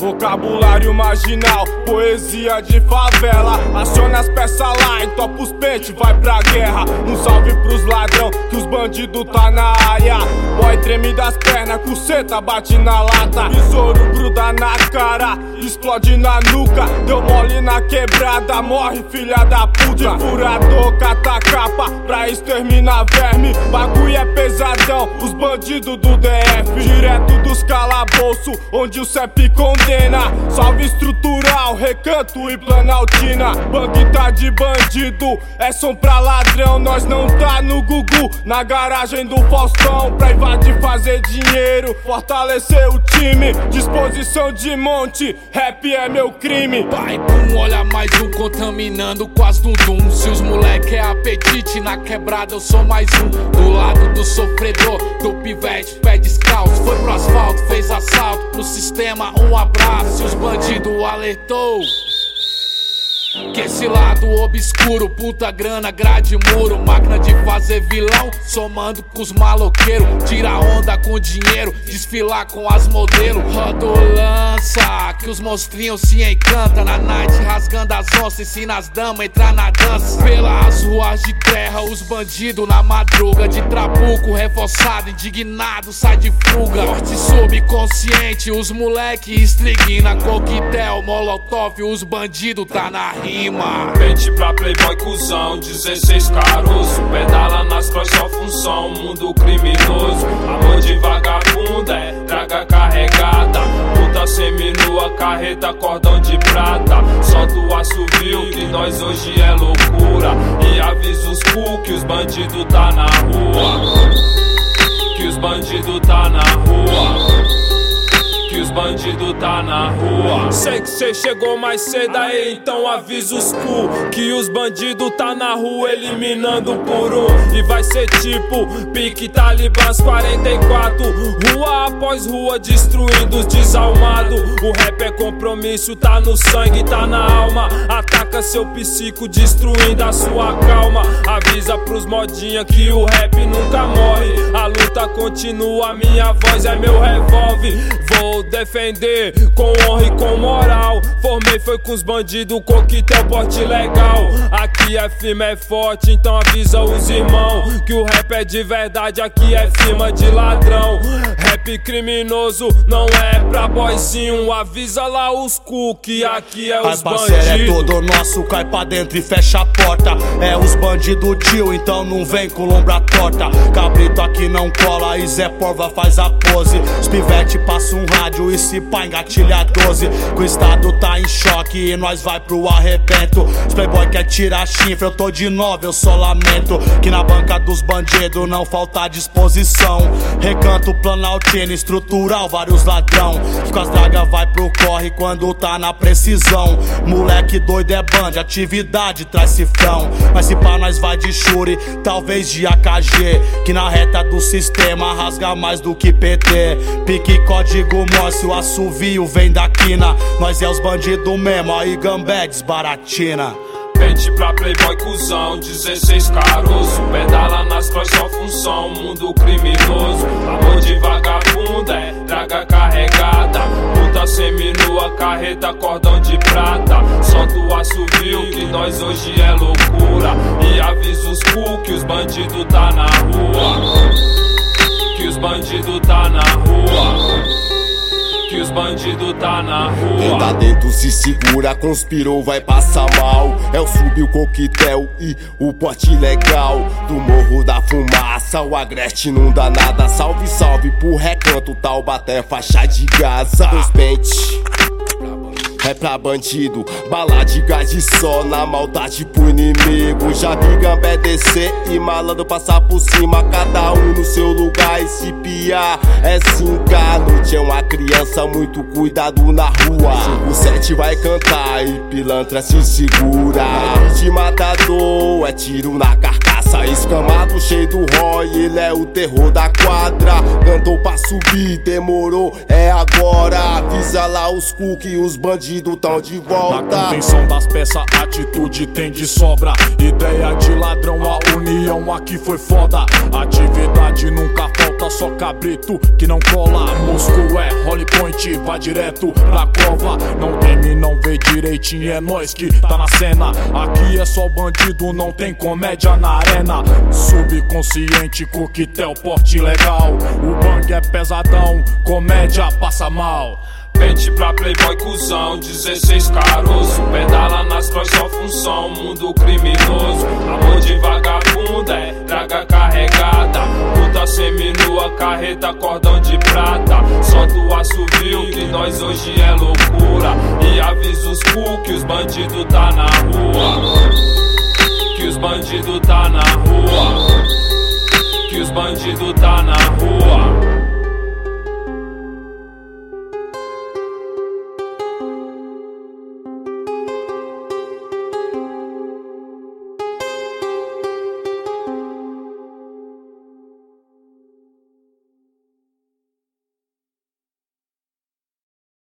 Vocabulário marginal, poesia de favela. Aciona as peças lá, entopa os pente, vai pra guerra. Um salve pros ladrão, que os bandidos tá na área. Boy treme das pernas, cuceta bate na lata. Besouro gruda na cara, explode na nuca. Deu mole na quebrada, morre filha da puta. De furador, cata capa, pra exterminar verme. Bagulho é pesadão, os bandidos do DF. Direto dos calabouço, onde o CEP condena. Salve estrutural, Recanto e Planaltina. Bang tá de bandido, é som pra ladrão. Nós não tá no Gugu, na garagem do Faustão. Pra invadir, fazer dinheiro, fortalecer o time. Disposição de monte, rap é meu crime. Vai, pum, olha mais um contaminando quase dum-dum. Se os moleque é apetite, na quebrada eu sou mais um. Do lado do sofredor, do pivete, pé descalço. Foi pro asfalto, fez assalto, pro sistema um abraço. E os bandidos alertou que esse lado obscuro, puta grana, grade muro. Máquina de fazer vilão, somando com os maloqueiros. Tira onda com dinheiro, desfilar com as modelos. Rodo lança, que os monstrinhos se encantam. Na night rasgando as onças, ensina as damas a entrar na dança. Pelas ruas de terra, os bandidos na madruga. De trabuco, reforçado, indignado, sai de fuga. Forte subconsciente, os moleque estriguina. Coquetel, molotov, os bandidos tá na rima. Pente pra playboy cuzão, 16 caroço. Pedala nas costas, só função, mundo criminoso. Amor de vagabunda é draga carregada. Puta seminua, carreta, cordão de prata. Solta o assovio que nós hoje é loucura. E avisa os cu que os bandidos tá na rua. Que os bandidos tá na rua. Que os bandidos tá na rua. Sei que cê chegou mais cedo aí, então avisa os cu que os bandidos tá na rua, eliminando por um. E vai ser tipo pique Talibãs 44. Rua após rua, destruindo os desalmados. O rap é compromisso, tá no sangue, tá na alma. Ataca seu psico, destruindo a sua calma. Avisa pros modinha que o rap nunca morre. A luta continua, minha voz é meu revólver. Vou defender com honra e com moral. Formei foi com os bandidos, coquetel, porte legal. Aqui é firme, é forte, então avisa os irmãos que o rap é de verdade, aqui é firma de ladrão. Rap criminoso não é pra boyzinho, avisa lá os cu que aqui é os bandidos. É todo nosso, cai pra dentro e fecha a porta. É os bandidos tio, então não vem com lombra torta. Cabrito aqui não cola e Zé Porva faz a pose. Os pivete passa um rádio e se pá engatilha 12. Que o estado tá em choque e nós vai pro arrebento. Os playboy quer tirar chifre, eu tô de 9, eu só lamento. Que na banca dos bandidos não falta disposição. Recanto, Planaltina, estrutural, vários ladrão. Que com as dragas vai pro corre quando tá na precisão. Moleque doido é band, atividade traz cifrão. Mas se pá nós vai de Shuri, talvez de AKG. Que na reta do sistema rasga mais do que PT. Pique código Morse, o assovio vem da quina. Nós é os bandidos mesmo, aí Gambé desbaratina. Pente pra playboy cuzão, 16 caroço. Pedala nas costas, só função, mundo criminoso. Amor de vagabunda é draga carregada. Puta seminua, carreta, cordão de prata. Solta o assovio que nós hoje é loucura. E avisa os cu que os bandidos tá na rua. Que os bandidos tá na rua. Que os bandidos tá na rua. Quem tá dentro se segura, conspirou, vai passar mal. É o sub, o coquetel e o porte legal. Do morro da fumaça, o agreste não dá nada. Salve, salve pro Recanto, Taubaté, faixa de Gaza. Os pente é pra bandido, bala de gás de sol, na maldade pro inimigo. Já vi Gambé descer e malandro passar por cima. Cada um no seu lugar e se piar é 5K. Noite é uma criança, muito cuidado na rua. O 7 vai cantar e pilantra se segura. De matador é tiro na carcaça. Escamado cheio do Roy, ele é o terror da quadra. Cantou pra subir, demorou, é agora. Avisa lá os cu que os bandidos tão de volta. Na contenção das peças, atitude tem de sobra. Ideia de ladrão, a união aqui foi foda. Atividade nunca falta, passa só cabrito que não cola. Moscou é Holly Point, vai direto pra cova. Não teme, não vê direitinho, é nós que tá na cena. Aqui é só bandido, não tem comédia na arena. Subconsciente, coquetel, porte legal. O bang é pesadão, comédia passa mal. Pente pra playboy cuzão, 16 caroço. Pedala nas costas, só função, mundo criminoso. Amor de vagabunda é draga carregada. Puta seminua, carreta, cordão de prata. Solta o assovio que nós hoje é loucura. E avisa os cu que os bandidos tá na rua. Que os bandidos tá na rua. Que os bandidos tá na rua.